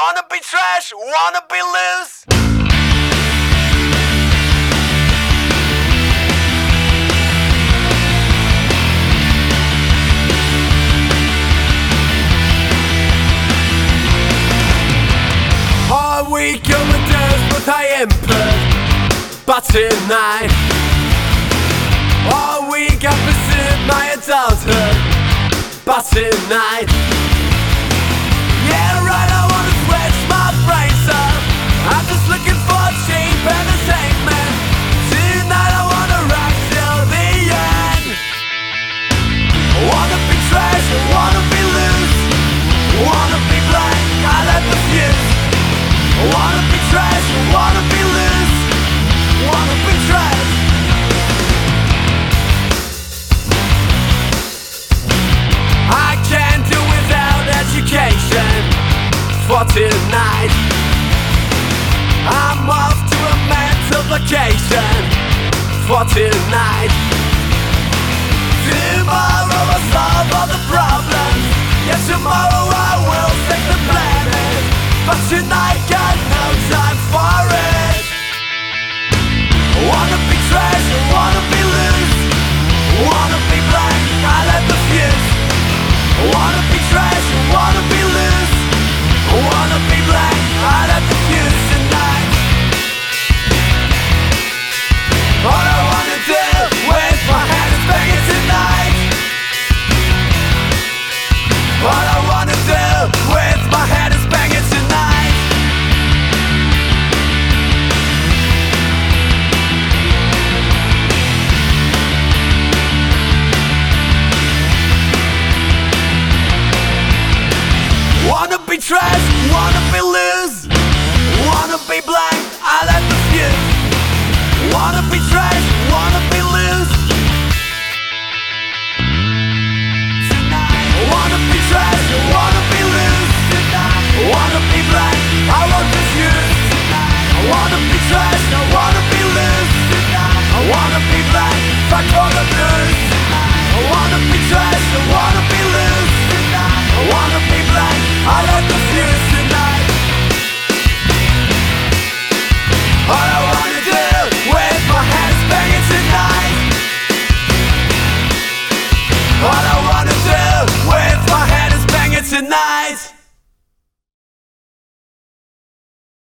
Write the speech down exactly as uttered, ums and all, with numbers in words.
Wanna be trash, wanna be loose. All week overdose, but I input. But tonight, all week I pursued my adulthood. But tonight, yeah right, I wanna switch my brains up. I'm just looking for cheap entertainment. Tonight I wanna rock till the end. I wanna be trash, I wanna be loose. I wanna be blank, I let the fuse. I wanna be trash, I wanna be loose. I wanna be trash. I can't do without education for tonight. I'm off to a mental vacation for tonight. Tomorrow I'll solve all the problems. Yes, tomorrow I will save the planet. But tonight got no time for it. I wanna be trash, I wanna be loose. I wanna be blank, I let the fuse. I wanna be trash, I wanna be loose. I wanna be blank, I let the fuse tonight. All I wanna do with my head is banging tonight. All I wanna do with my head is banging tonight. Wanna be trash, wanna be loose. Wanna be blank, I let the fuse. Wanna be